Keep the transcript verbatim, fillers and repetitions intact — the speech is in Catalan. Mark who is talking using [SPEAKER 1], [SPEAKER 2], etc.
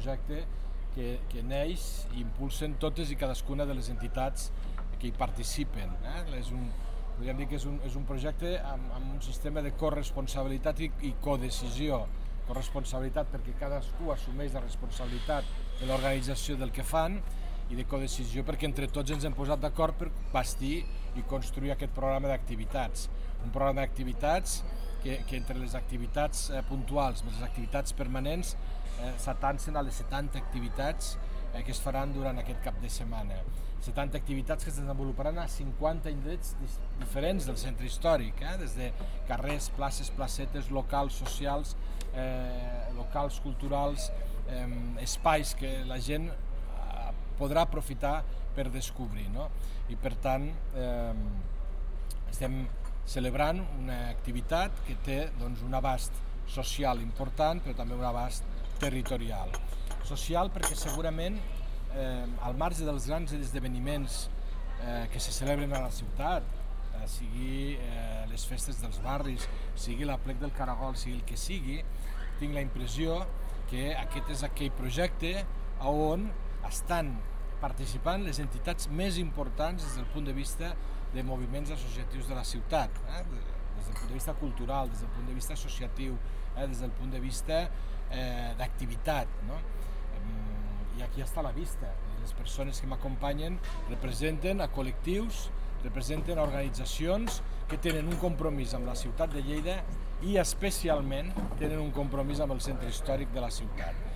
[SPEAKER 1] projecte que, que neix i impulsen totes i cadascuna de les entitats que hi participen. Eh? És un, podríem dir que és un, és un projecte amb, amb un sistema de corresponsabilitat i, i codecisió. Corresponsabilitat perquè cadascú assumeix la responsabilitat de l'organització del que fan, i de codecisió perquè entre tots ens hem posat d'acord per bastir i construir aquest programa d'activitats. Un programa d'activitats que, que entre les activitats eh, puntuals i les activitats permanents eh, s'atancen a les setanta activitats eh, que es faran durant aquest cap de setmana. setanta activitats que es desenvoluparan a cinquanta indrets diferents del centre històric, eh? Des de carrers, places, placetes, locals socials, eh, locals culturals, eh, espais que la gent podrà aprofitar per descobrir, no? I per tant eh, estem celebrant una activitat que té doncs, un abast social important però també un abast territorial. Social perquè segurament eh, al marge dels grans esdeveniments eh, que se celebren a la ciutat, eh, sigui eh, les festes dels barris, sigui l'aplec del Caragol, sigui el que sigui, tinc la impressió que aquest és aquell projecte on estan participant les entitats més importants des del punt de vista de moviments associatius de la ciutat, eh? Des del punt de vista cultural, des del punt de vista associatiu, eh? Des del punt de vista eh, d'activitat, no? I aquí està a la vista. Les persones que m'acompanyen representen a col·lectius, representen a organitzacions que tenen un compromís amb la ciutat de Lleida i especialment tenen un compromís amb el centre històric de la ciutat.